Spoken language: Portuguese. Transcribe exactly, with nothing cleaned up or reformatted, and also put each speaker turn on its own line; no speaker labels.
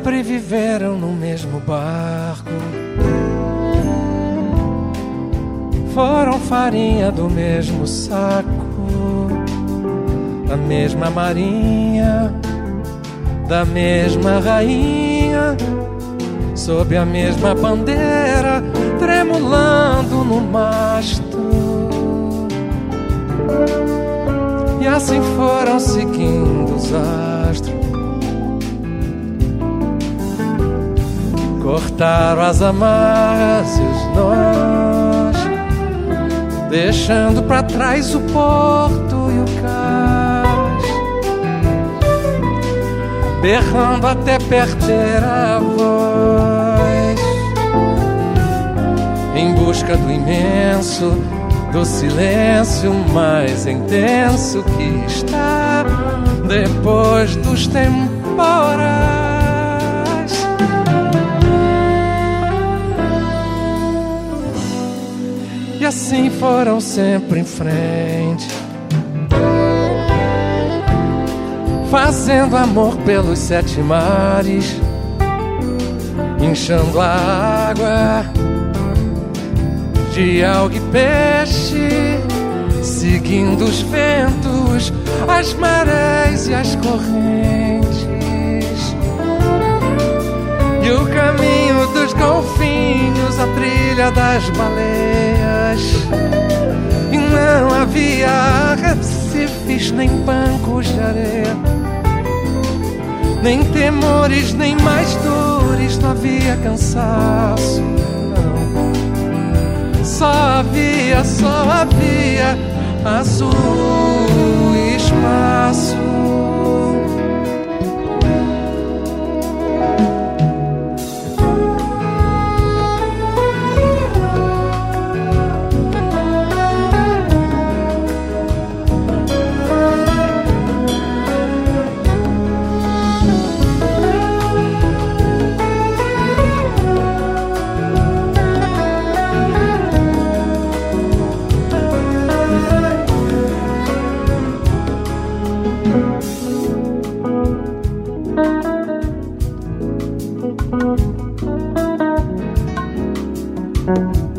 sempre viveram no mesmo barco, foram farinha do mesmo saco, da mesma marinha, da mesma rainha, sob a mesma bandeira, tremulando no mastro. E assim foram seguindo os astros, cortaram as amarras e os nós, deixando pra trás o porto e o cais, berrando até perder a voz, em busca do imenso, do silêncio mais intenso que está depois dos temporais. E assim foram sempre em frente, fazendo amor pelos sete mares, inchando a água de alga e peixe, seguindo os ventos, as marés e as correntes, e o caminho dos golfinhos, a trilha das baleias. E não havia recifes, nem bancos de areia, nem temores, nem mais dores, não havia cansaço. Só havia, só havia azul e espaço.
Thank you.